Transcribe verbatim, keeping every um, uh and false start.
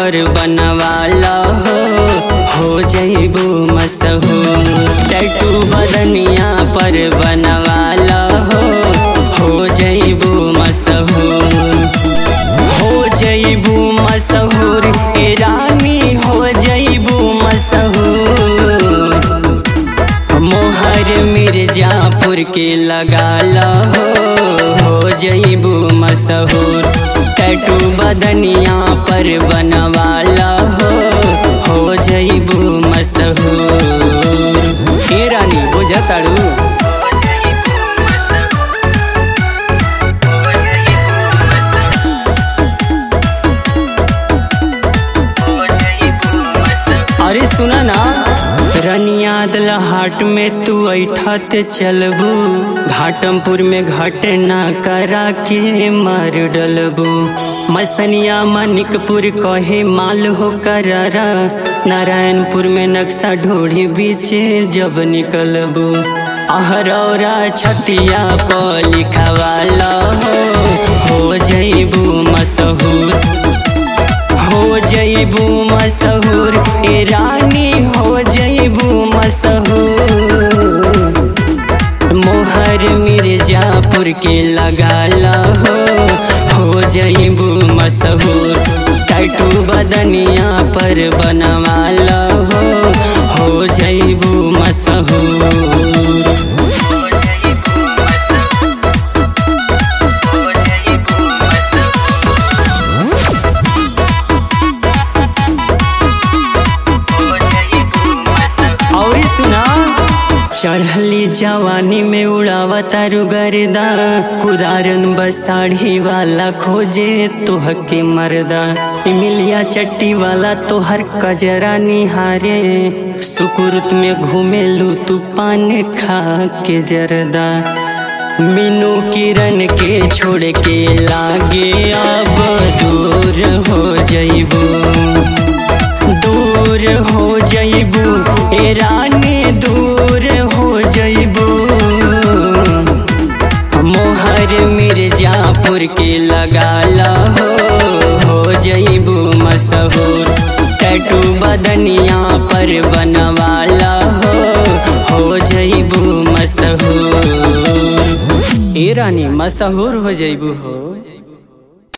पर बनवाला हो हो जइबू मशहूर। टैटू बदनिया पर बनवाला हो हो जइबू मशहूर। हो जइबू मशहूर ए रानी हो जइबू मशहूर। मोहर मिर्जापुर के लगाला हो हो जइबू मशहूर। टैटू बदनिया पर बनवाला हो हो जइबू मशहूर। ए रानी बुझताड़ू। अरे सुना ना रनियादला हाट में तू ऐठत चलबू। घाटमपुर में घटना करा के मार डलबू। मसनिया मानिकपुर कहे माल हो करारा। नारायणपुर में नक्शा ढोढ़ी बीचे जब निकलबू। अहरौरा छतिया पर लिखवाला हो हो जइबू मशहूर। हो जइबू मशहूर ए रानी हो जइबू मशहूर। मोहर मिर्जापुर के लगाला हो हो जइबू मशहूर। टैटू बदनिया पर बनवाला हो हो जइबू मशहूर। चढ़ली जवानी में उड़ावा तारू गर्दा। कुदारन बसाड़ी वाला खोजे तोहके मर्दा। इमिलिया चट्टी वाला तोहर कजरा निहारे। सुकुरुत में घूमेलू तू पान खा के जरदा। मीनू किरण के छोड़ के लागे अब दूर हो जइबू। दूर हो जइबू ए रानी दूर हो जइबू। मोहर मिर्जापुर के लगाला हो हो जइबू मशहूर। टैटू बदनिया पर बनवाला हो हो जइबू मशहूर। ए रानी मशहूर हो जइबू हो।